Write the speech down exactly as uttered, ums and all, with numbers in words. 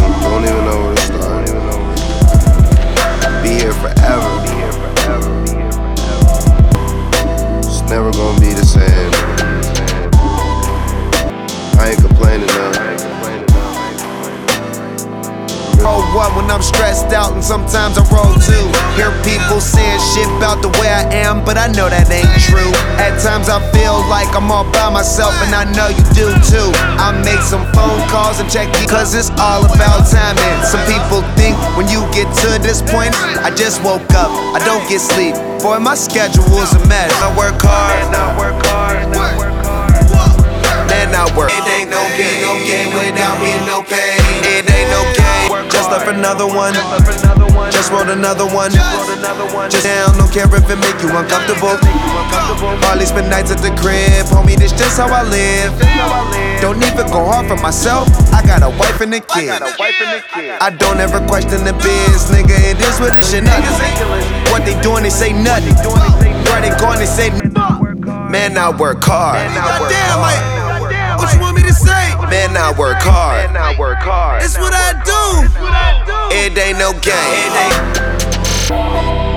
Don't even know where to start. Be here forever. It's never gonna be the same. I ain't complaining now. Roll one when I'm stressed out, and sometimes I roll two. Hear people saying shit about the way I am, but I know that ain't true. At times I feel like I'm all by myself, and I know you do too. I make some phone calls and check it, cause it's all about timing. Some people think when you get to this point, I just woke up, I don't get sleep. Boy, my schedule's a mess. I work hard, man, I work hard, man, I work. It ain't no game, no game without me, no pain. It ain't no game. Just left another one. Just wrote another one. Just down, don't care if it make you uncomfortable. Hardly spend nights at the crib, homie, this just how I live. Don't even go hard for myself, I got a wife and a kid. I don't ever question the biz, nigga, it is what it should. Niggas ain't what they doing, they say nothing. Where they going, they say man, I work hard. Goddamn, like, what you want me to say? Man, I work hard. It's what I do. It ain't no game.